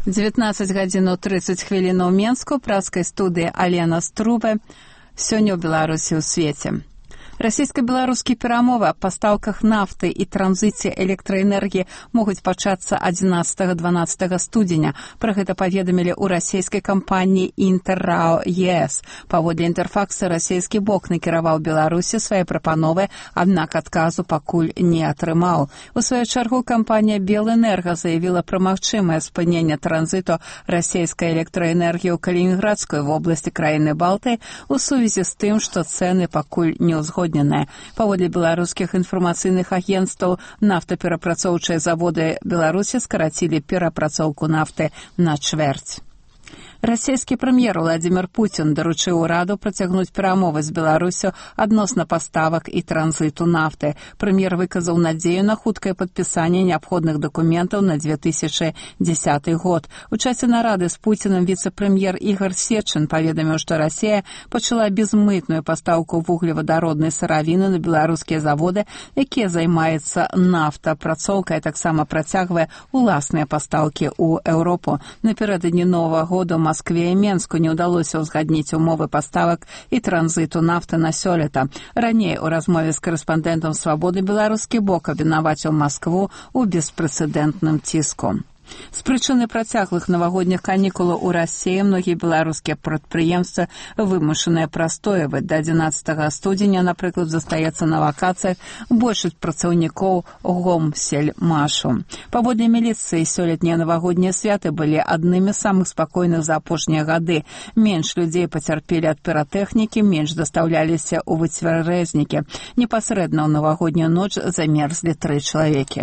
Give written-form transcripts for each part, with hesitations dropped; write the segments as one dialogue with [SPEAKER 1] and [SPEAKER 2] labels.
[SPEAKER 1] 19 гадзін 30 хвілін у Менску, праскай студыі Алена Струбе. Сёння ў Беларусі ў свеце. Расійска-беларускія перамовы аб пастаўках нафты і транзіце электраэнергіі могуць пачацца 11-12 студзеня. Пра гэта паведамілі ў расійскай кампаніі «Інтэррао ЕС». Паводле «Інтэрфакса» расійскі бок накіраваў Беларусі свае прапановы, аднак адказу пакуль не атрымаў. У сваю чаргу кампанія «Белэнерга» заявіла пра магчымае спыненне транзіту расійскай электраэнергіі ў Калінінградскай вобласці краіны Балтыі у сувязі з тым, што цэны пакуль не ўзгодненыя. Паводле беларускіх інфармацыйных агенцтваў, нафтаперапрацоўчыя заводы Беларусі скарацілі перапрацоўку нафты на чвэрць. Расійскі прэм'ер Владзімір Пуцін даручыў ураду працягнуць перамовы з Беларусю адносна паставак і транзіту нафты. Прэм'ер выказаў надзею на хуткае падпісанне неабходных дакументаў на 2010 год. У часе нарады з Пуцінам віцэ-прэм'ер Ігор Сечын паведаміў, што Расія пачала безмытную пастаўку вуглевадароднай сыравіны на беларускія заводы, якія займаюцца нафтапрацоўкай, таксама працягвае уласныя пастаўкі ў Еўропу. Напярэдадні Новага года ў Маскве і Менску не ўдалося ўзгадніць умовы паставак і транзіту нафты на сёлета. Раней у размове з карэспандэнтам «Свабоды» беларускі бок абвінаваціў Маскву ў беспрэцэдэнтным ціску. З прычыны працяглых навагодніх канікулаў у Расіі многія беларускія прадпрыемствы вымушаныя прастояваць. Да 11 студзеня, напрыклад, застаецца на вакацыях большасць працаўнікоў Гомсельмашу. Паводле міліцыі, сёлетнія навагоднія святы былі аднымі з самых спакойных за апошнія гады. Менш людзей пацярпелі ад піратэхнікі, менш дастаўляліся ў выцвярэзнікі. Непасрэдна ў навагоднюю ноч замерзлі 3 чалавекі.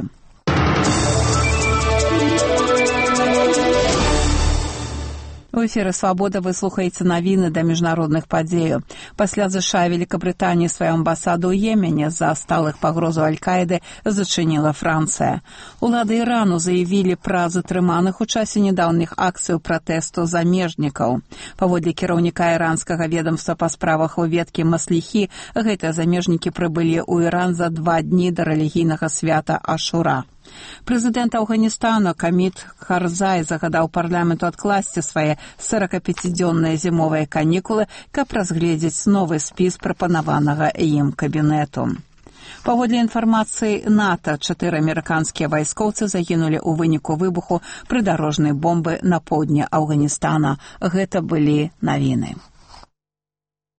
[SPEAKER 1] У эфіры «Свабода» вы слухаеце навіны да міжнародных падзеяў. Пасля ЗША Великабрытаніі сваю амбасаду ў Йемене з-за сталых пагрозаў Аль-Каіды зачыніла Францыя. Улады Ірану заявілі пра затрыманых у часе нядаўніх акцый пратэсту замежнікаў. Паводле кіраўніка іранскага ведомства па справах выведкі Масліхі, гэтыя замежнікі прыбылі ў Іран за 2 дні да рэлігійнага свята Ашура. Прэзідэнт Афганістана Хамід Карзай загадаў парламенту адкласці свае 45-дзённыя зімовыя канікулы, каб разгледзець новы спіс прапанаванага ім кабінету. Паводле інфармацыі НАТО, 4 амерыканскія вайскоўцы загінулі ў выніку выбуху прыдарожнай бомбы на поўдні Афганістана. Гэта былі навіны.